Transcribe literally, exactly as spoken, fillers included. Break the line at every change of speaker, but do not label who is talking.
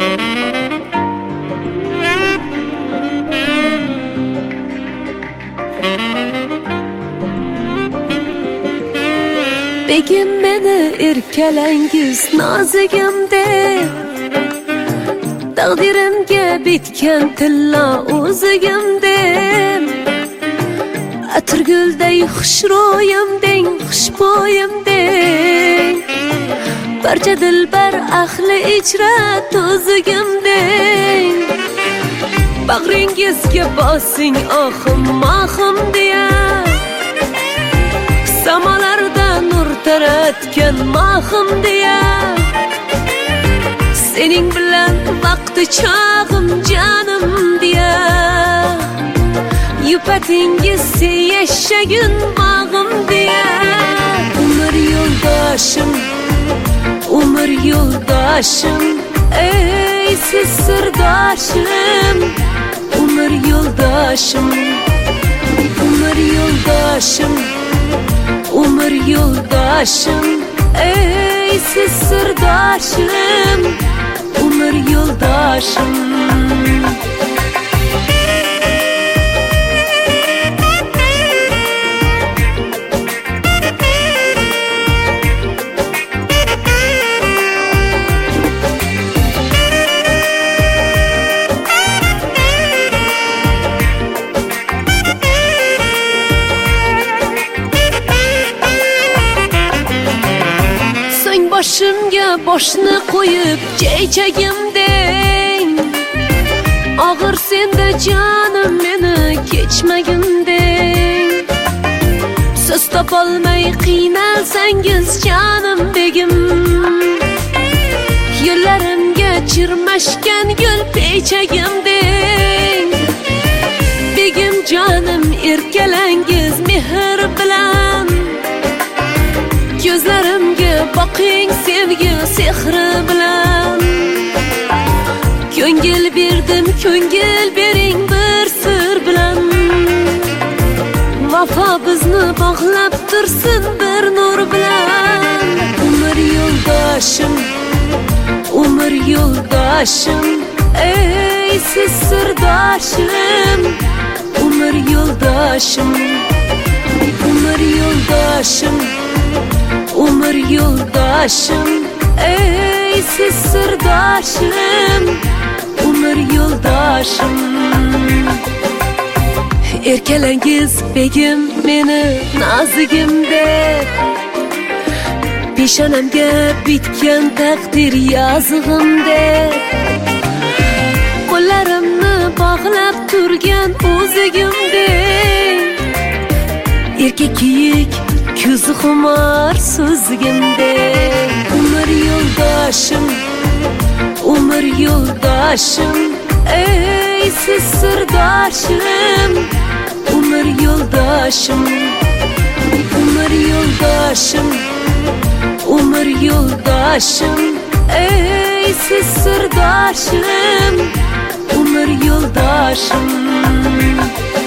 Begim meni erkalangiz nozigimde, taqdirimga bitgan tilla o'zigimde. Atirgulday xushro'yimding, xushbo'yimding, barcha dilbar ahli ijrat o'zigimding. Bag'ringizga bosing ohim mahim deya, samalarda nur taratgan mahim deya, sening bilan vaqti chog'im jonim deya, yupatingiz yashagin bag'im deya. Umr yo'ldoshim, umr yo'ldoshim, ey siz sirdoshim. Umr yo'ldoshim, umr yo'ldoshim, umr yo'ldoshim, ey siz sirdoshim. Umr yo'ldoshim. Boshimga boshni qo'yib chaychagimding, og'ir senda jonim meni kechmagimding. So'z topolmay qiynalsangiz jonim begim, yo'llarimga chirmashgan gul pechagimding. Begim jonim erkalangiz mehr bilan, ko'zlarimga boqing sevgi sehri bilan. Ko'ngil berdim, ko'ngil bering bir sir bilan. Vafo bizni bog'lab tursin bir nur bilan. Umr yo'ldoshim, umr yo'ldoshim, ey siz sirdoshim. Umr yo'ldoshim, umr yo'ldoshim, umr yo'ldoshim, ey siz sirdoshim. Umr yo'ldoshim. Erkalangiz begim meni nozigimde, peshonamga bitgan taqdir yozig'imde. Qo'llarimni bog'lab turgan o'zigimde, erkak kiyik ko'zi xumor so'zigimde. Umr yo'ldoshim, umr yo'ldoshim, ey siz sirdoshim. Umr yo'ldoshim, umr yo'ldoshim, umr yo'ldoshim, ey siz sirdoshim. Umr yo'ldoshim.